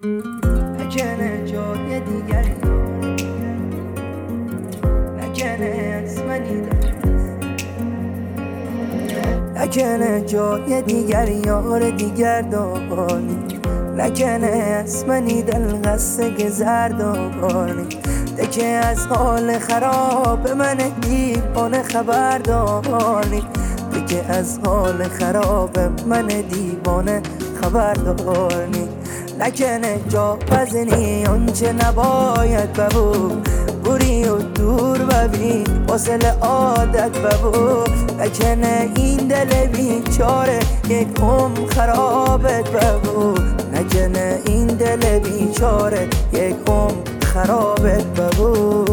نکنه جای دیگر، نکنه از منی نکنه جای دیگر یار دیگر داری، نکنه از منی دل قصه گذرداری، که از حال خراب من دیوانه خبر داری، که از حال خراب من دیوانه خبر داری. نکنه جا بزنی آنچه نباید ببو، بوری و دور ببین واصل عادت ببو، نکنه این دل بیچاره یک خرابت ببو، نکنه این دل بیچاره یک خرابت ببو.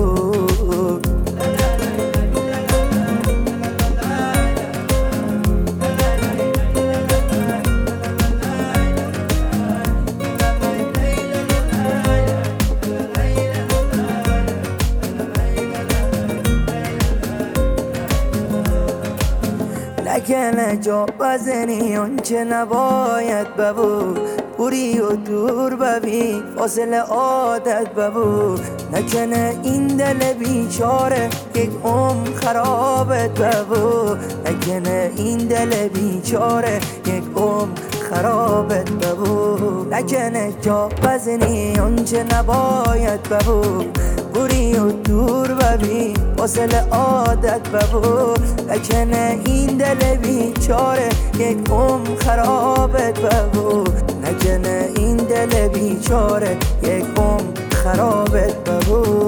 نکنه جا بزنی آنچه نباید ببو، بوری و دور ببین فاصل عادت ببو، نکنه این دل بیچاره یک خرابت ببو، نکنه این دل بیچاره یک خرابت ببو. نکنه جا بزنی آنچه نباید ببو، بوری و دور ببین واصل عادت ببو، نکنه این دل بیچاره یک خرابت ببو، نکنه این دل بیچاره یک خرابت ببو.